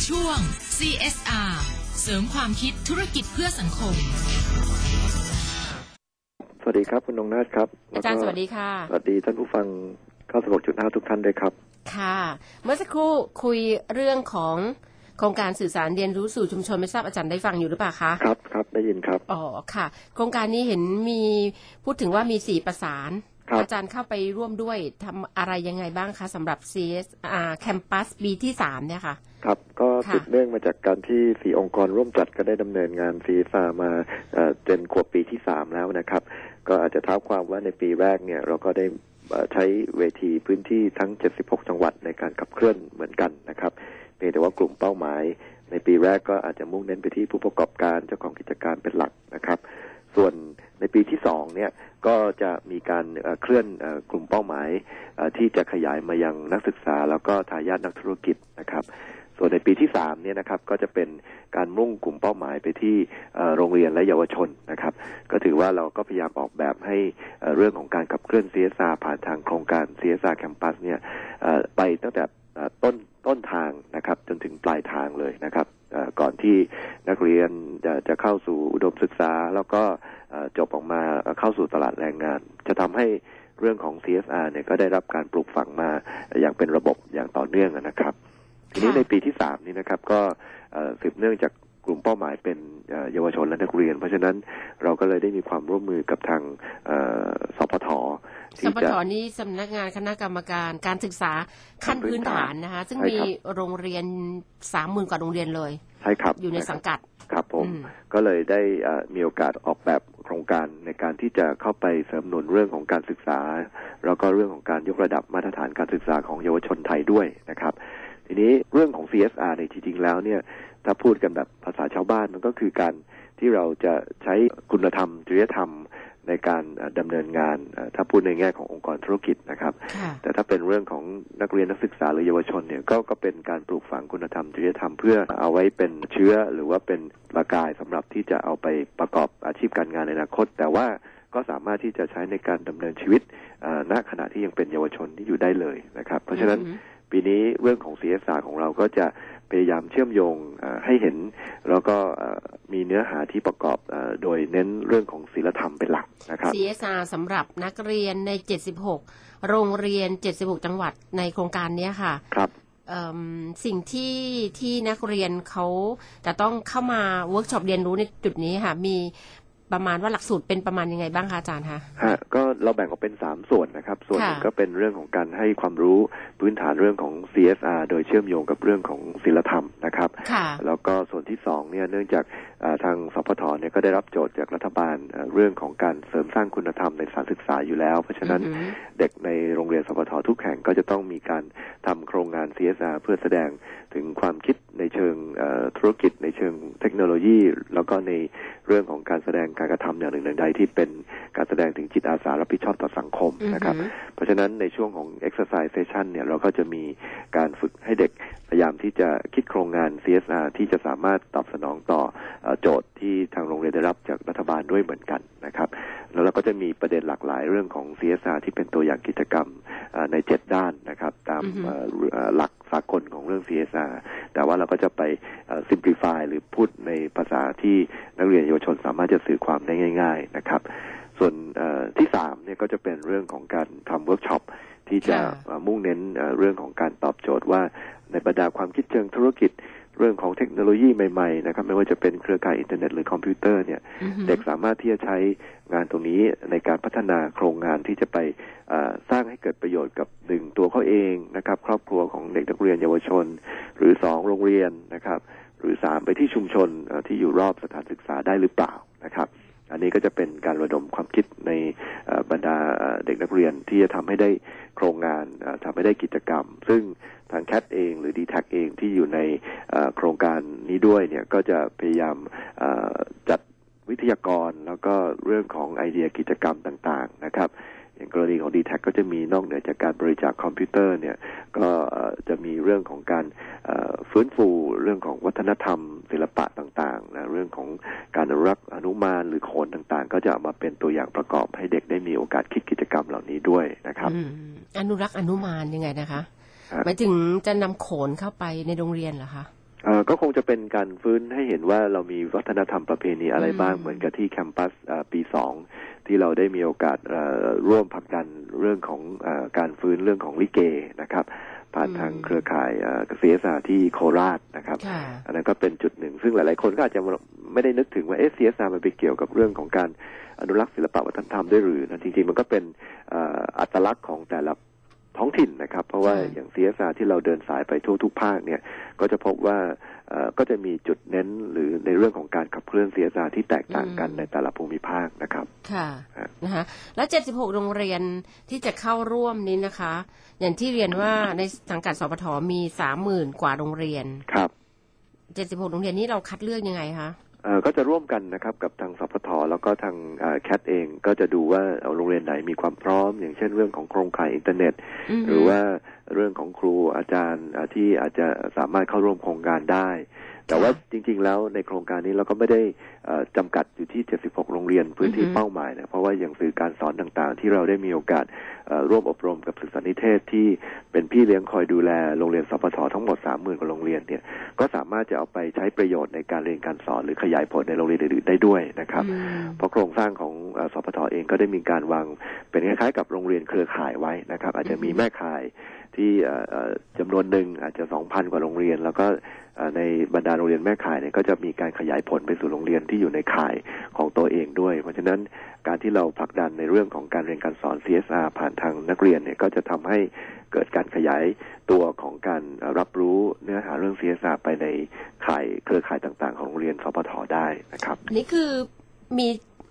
ช่วง CSR เสริมความคิดธุรกิจเพื่อสังคมสวัสดีครับคุณนงนาถครับอาจารย์สวัสดีค่ะสวัสดีท่านผู้ฟัง 96.5 ทุกท่านด้วยครับค่ะเมื่อสักครู่คุยเรื่องของโครงการสื่อสารเรียนรู้สู่ชุมชนไม่ทราบอาจารย์ได้ฟังอยู่หรือเปล่าคะครับได้ยินครับอ๋อค่ะโครงการนี้เห็นมีพูดถึงว่ามี4ประสานอาจารย์เข้าไปร่วมด้วยทำอะไรยังไงบ้างคะสำหรับ CSR Campus ปีที่3เนี่ยค่ะครับก็สืบเนื่องมาจากการที่4องค์กรร่วมจัดก็ได้ดำเนินงาน CSR มาเป็นขวบปีที่3แล้วนะครับก็อาจจะเท้าความว่าในปีแรกเนี่ยเราก็ได้ใช้เวทีพื้นที่ทั้ง76จังหวัดในการขับเคลื่อนเหมือนกันนะครับเพียงแต่ว่ากลุ่มเป้าหมายในปีแรกก็อาจจะมุ่งเน้นไปที่ผู้ประกอบการเจ้าของกิจการเป็นหลักนะครับส่วนในปีที่2เนี่ยก็จะมีการเคลื่อนกลุ่มเป้าหมายที่จะขยายมายังนักศึกษาแล้วก็ทายาทนักธุรกิจนะครับส่วนในปีที่3เนี่ยนะครับก็จะเป็นการมุ่งกลุ่มเป้าหมายไปที่โรงเรียนและเยาวชนนะครับก็ถือว่าเราก็พยายามออกแบบให้เรื่องของการขับเคลื่อน CSR ผ่านทางโครงการ CSR Campus เนี่ยไปตั้งแต่ต้นทางนะครับจนถึงปลายทางเลยนะครับก่อนที่นักเรียนจะเข้าสู่อุดมศึกษาแล้วก็จบออกมาเข้าสู่ตลาดแรงงานจะทำให้เรื่องของ CSR เนี่ยก็ได้รับการปลูกฝังมาอย่างเป็นระบบอย่างต่อเนื่องนะครับทีนี้ในปีที่3นี้นะครับก็สืบเนื่องจากกลุ่มเป้าหมายเป็นเยาวชนและนักเรียนเพราะฉะนั้นเราก็เลยได้มีความร่วมมือกับทางสพท. นี่สำนักงานคณะกรรมการการศึกษาขั้นพื้นฐานนะคะซึ่งมีโรงเรียน 30,000 กว่าโรงเรียนเลยใช่ครับอยู่ในสังกัดครับผมก็เลยได้มีโอกาสออกแบบโครงการในการที่จะเข้าไปเสริมหนุนเรื่องของการศึกษาแล้วก็เรื่องของการยกระดับมาตรฐานการศึกษาของเยาวชนไทยด้วยนะครับทีนี้เรื่องของ CSR ในจริงๆแล้วเนี่ยถ้าพูดกันแบบภาษาชาวบ้านมันก็คือการที่เราจะใช้คุณธรรมจริยธรรมในการดำเนินงานถ้าพูดในแง่ขององค์กรธุรกิจนะครับแต่ถ้าเป็นเรื่องของนักเรียนนักศึกษาหรือเยาวชนเนี่ยก็เป็นการปลูกฝังคุณธรรมจริยธรรมเพื่อเอาไว้เป็นเชื้อหรือว่าเป็นประกายสำหรับที่จะเอาไปประกอบอาชีพการงานในอนาคตแต่ว่าก็สามารถที่จะใช้ในการดำเนินชีวิตณขณะที่ยังเป็นเยาวชนที่อยู่ได้เลยนะครับเพราะฉะนั้นปีนี้เรื่องของ CSR ของเราก็จะพยายามเชื่อมโยงให้เห็นแล้วก็มีเนื้อหาที่ประกอบโดยเน้นเรื่องของศีลธรรมเป็นหลักนะครับ CSR สำหรับนักเรียนใน76โรงเรียน76จังหวัดในโครงการนี้ค่ะครับสิ่งที่นักเรียนเขาจะต้องเข้ามาเวิร์กช็อปเรียนรู้ในจุดนี้ค่ะมีประมาณว่าหลักสูตรเป็นประมาณยังไงบ้างคะอาจารย์คะก็เราแบ่งออกเป็น3ส่วนนะครับส่วนหนึ่งก็เป็นเรื่องของการให้ความรู้พื้นฐานเรื่องของ CSR โดยเชื่อมโยงกับเรื่องของศีลธรรมนะครับแล้วก็ส่วนที่2เนี่ยเนื่องจากทางสพท.เนี่ยก็ได้รับโจทย์จากรัฐบาลเรื่องของการเสริมสร้างคุณธรรมในสถานศึกษาอยู่แล้วเพราะฉะนั้นเด็กในโรงเรียนสพท.ทุกแห่งก็จะต้องมีการทำโครงงาน CSR เพื่อแสดงถึงความคิดในเชิงธุรกิจในเชิงเทคโนโลยีแล้วก็ในเรื่องของการแสดงการกระทำอย่างหนึ่งใดที่เป็นการแสดงถึงจิตอาสารับผิดชอบต่อสังคมนะครับเพราะฉะนั้นในช่วงของ exercise session เนี่ยเราก็จะมีการฝึกให้เด็กพยายามที่จะคิดโครงงาน CSR ที่จะสามารถตอบสนองต่อโจทย์ที่ทางโรงเรียนได้รับจากรัฐบาลด้วยเหมือนกันนะครับแล้วเราก็จะมีประเด็นหลากหลายเรื่องของ CSR ที่เป็นตัวอย่างกิจกรรมใน7ด้านนะครับตามหลักสากลของเรื่อง CSR แต่ว่าเราก็จะไป simplify หรือพูดในภาษาที่นักเรียนเยาวชนสามารถจะสื่อความได้ง่ายๆนะครับส่วนที่3เนี่ยก็จะเป็นเรื่องของการทำเวิร์กช็อปที่จะมุ่งเน้นเรื่องของการตอบโจทย์ว่าในบรรดาความคิดเชิงธุรกิจเรื่องของเทคโนโลยีใหม่ๆนะครับไม่ว่าจะเป็นเครือข่ายอินเทอร์เน็ตหรือคอมพิวเตอร์เนี่ยเด็กสามารถที่จะใช้งานตรงนี้ในการพัฒนาโครงงานที่จะไปสร้างให้เกิดประโยชน์กับ1ตัวเขาเองนะครับครอบครัวของเด็กนักเรียนเยาวชนหรือ2โรงเรียนนะครับหรือ3ไปที่ชุมชนที่อยู่รอบสถานศึกษาได้หรือเปล่านะครับอันนี้ก็จะเป็นการระดมความคิดในบรรดาเด็กนักเรียนที่จะทำให้ได้โครงงานทำให้ได้กิจกรรมซึ่งทาง CAT เองหรือ DTAC เองที่อยู่ในโครงการนี้ด้วยเนี่ยก็จะพยายามจัดวิทยากรแล้วก็เรื่องของไอเดียกิจกรรมต่างๆนะครับอย่างกรณีของ DTAC ก็จะมีนอกเหนือจากการบริจาคคอมพิวเตอร์เนี่ยก็จะมีเรื่องของการฟื้นฟูเรื่องของวัฒนธรรมศิลปะต่างๆนะเรื่องของการอนุรักษ์หนุมานหรือโขนต่างๆก็จะเอามาเป็นตัวอย่างประกอบให้เด็กได้มีโอกาสคิดกิจกรรมเหล่านี้ด้วยนะครับอนุรักษ์หนุมานยังไงนะคะหมายถึงจะนำโขนเข้าไปในโรงเรียนเหรอคะก็คงจะเป็นการฟื้นให้เห็นว่าเรามีวัฒนธรรมประเพณีอะไรบ้างเหมือนกับที่แคมปัสปี2ที่เราได้มีโอกาสร่วมผลักดันเรื่องของการฟื้นเรื่องของลิเกนะครับผ่านทางเครือข่ายCSR ที่โคราชนะครับอันนั้นก็เป็นจุดหนึ่งซึ่งหลายๆคนก็อาจจะไม่ได้นึกถึงว่าCSR มันไปเกี่ยวกับเรื่องของการอนุรักษ์ศิลปวัฒนธรรมด้วยหรือนะจริงๆมันก็เป็นอัตลักษณ์ของแต่ละท้องถิ่นนะครับเพราะว่าอย่าง CSR ที่เราเดินสายไปทั่วทุกภาคเนี่ยก็จะพบว่าก็จะมีจุดเน้นหรือในเรื่องของการขับเคลื่อน CSR ที่แตกต่างกันในแต่ละภูมิภาคนะครับค่ะนะคะแล้ว76โรงเรียนที่จะเข้าร่วมนี้นะคะอย่างที่เรียนว่าในสังกัดสปทมี 30,000 กว่าโรงเรียนครับ 76โรงเรียนนี้เราคัดเลือกยังไงคะก็จะร่วมกันนะครับกับทางสปทแล้วก็ทางแคทเองก็จะดูว่าโรงเรียนไหนมีความพร้อมอย่างเช่นเรื่องของโครงข่ายอินเทอร์เน็ตหรือว่าเรื่องของครูอาจารย์ที่อาจจะสามารถเข้าร่วมโครงการได้แต่ว่าจริงๆแล้วในโครงการนี้เราก็ไม่ได้จำกัดอยู่ที่76โรงเรียนพื้นที่เป้าหมายนะเพราะว่าอย่างสื่อการสอนต่างๆที่เราได้มีโอกาสร่วมอบรมกับศึกษานิเทศที่เป็นพี่เลี้ยงคอยดูแลโรงเรียนสปททั้งหมด 30,000 กว่าโรงเรียนเนี่ยก็สามารถจะเอาไปใช้ประโยชน์ในการเรียนการสอนหรือขยายผลในโรงเรียนอื่นๆได้ด้วยนะครับเพราะโครงสร้างของสปทเองก็ได้มีการวางเป็นคล้ายๆกับโรงเรียนเครือข่ายไว้นะครับอาจจะมีแม่ข่ายที่จำนวนหนึ่งอาจจะ 2,000 กว่าโรงเรียนแล้วก็ในบรรดาโรงเรียนแม่ข่ายเนี่ยก็จะมีการขยายผลไปสู่โรงเรียนที่อยู่ในข่ายของตัวเองด้วยเพราะฉะนั้นการที่เราผลักดันในเรื่องของการเรียนการสอน CSR ผ่านทางนักเรียนเนี่ยก็จะทำให้เกิดการขยายตัวของการรับรู้เนื้อหาเรื่อง CSR ไปในข่ายเครือข่ายต่างๆของโรงเรียนสปทได้นะครับนี่คือมี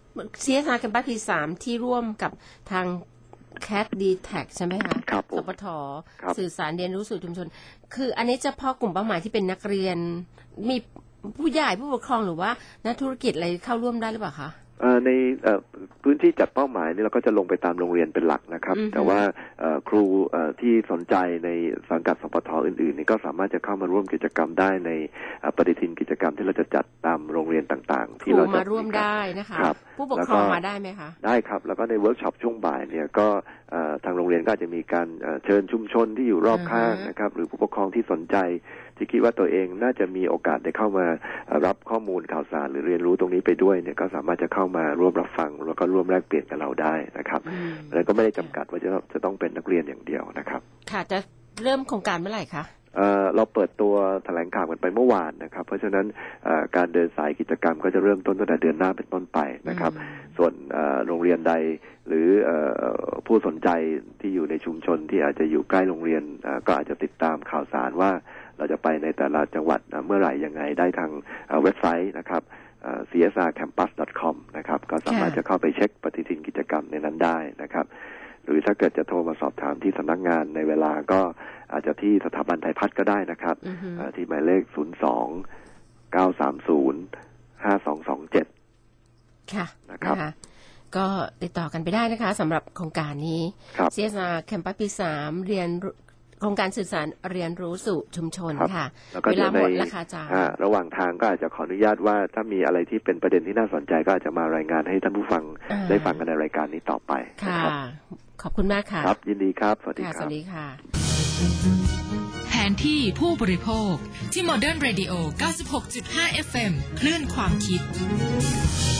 CSR กันบ้านปี3ที่ร่วมกับทางCAT DTAC ใช่ไหมคะสปท.สื่อสารเรียนรู้สู่ชุมชนคืออันนี้เฉพาะกลุ่มเป้าหมายที่เป็นนักเรียนมีผู้ใหญ่ผู้ปกครองหรือว่านักธุรกิจอะไรเข้าร่วมได้หรือเปล่าคะในพื้นที่จัดเป้าหมายนี่เราก็จะลงไปตามโรงเรียนเป็นหลักนะครับแต่ว่าครูที่สนใจในสังกัดสปท.อื่นๆนี่ก็สามารถจะเข้ามาร่วมกิจกรรมได้ในปฏิทินกิจกรรมที่เราจะจัดตามโรงเรียนต่างๆที่เราจะมาร่วมได้นะคะผู้ปกครองมาได้ไหมคะได้ครับแล้วก็ในเวิร์กช็อปช่วงบ่ายเนี่ยก็ทางโรงเรียนก็จะมีการเชิญชุมชนที่อยู่รอบข้างนะครับหรือผู้ปกครองที่สนใจที่คิดว่าตัวเองน่าจะมีโอกาสได้เข้ามารับข้อมูลข่าวสารหรือเรียนรู้ตรงนี้ไปด้วยเนี่ยก็สามารถจะเข้ามาร่วมรับฟังแล้วก็ร่วมแลกเปลี่ยนกับเราได้นะครับแล้วก็ไม่ได้จำกัดว่าจะต้องเป็นนักเรียนอย่างเดียวนะครับค่ะจะเริ่มโครงการเมื่อไหร่คะเราเปิดตัวแถลงข่าวกันไปเมื่อวานนะครับเพราะฉะนั้นการเดินสายกิจกรรมก็จะเริ่มต้นตั้งแต่เดือนหน้าเป็นต้นไปนะครับส่วนโรงเรียนใดหรือผู้สนใจที่อยู่ในชุมชนที่อาจจะอยู่ใกล้โรงเรียนก็อาจจะติดตามข่าวสารว่าเราจะไปในแต่ละจังหวัดเมื่อไหร่ยังไงได้ทางเว็บไซต์นะครับcsrcampus.com นะครับก็สามารถจะเข้าไปเช็คปฏิทินกิจกรรมในนั้นได้นะครับหรือถ้าเกิดจะโทรมาสอบถามที่สำนักงานในเวลาก็อาจจะที่สถาบันไทยพัฒน์ก็ได้นะครับที่หมายเลข02-930-5227 ค่ะนะครับก็ติดต่อกันไปได้นะคะสำหรับโครงการนี้ CSR Campus ปี3เรียนโครงการสื่อสารเรียนรู้สู่ชุมชนค่ะเวลาหมดแล้วค่ะอาจารย์ระหว่างทางก็อาจจะขออนุญาตว่าถ้ามีอะไรที่เป็นประเด็นที่น่าสนใจก็อาจจะมารายงานให้ท่านผู้ฟังได้ฟังกันในรายการนี้ต่อไปค่ะขอบคุณมากค่ะครับยินดีครับสวัสดีครับสวัสดีค่ะแผนที่ผู้บริโภคที่ Modern Radio 96.5 FM คลื่นความคิด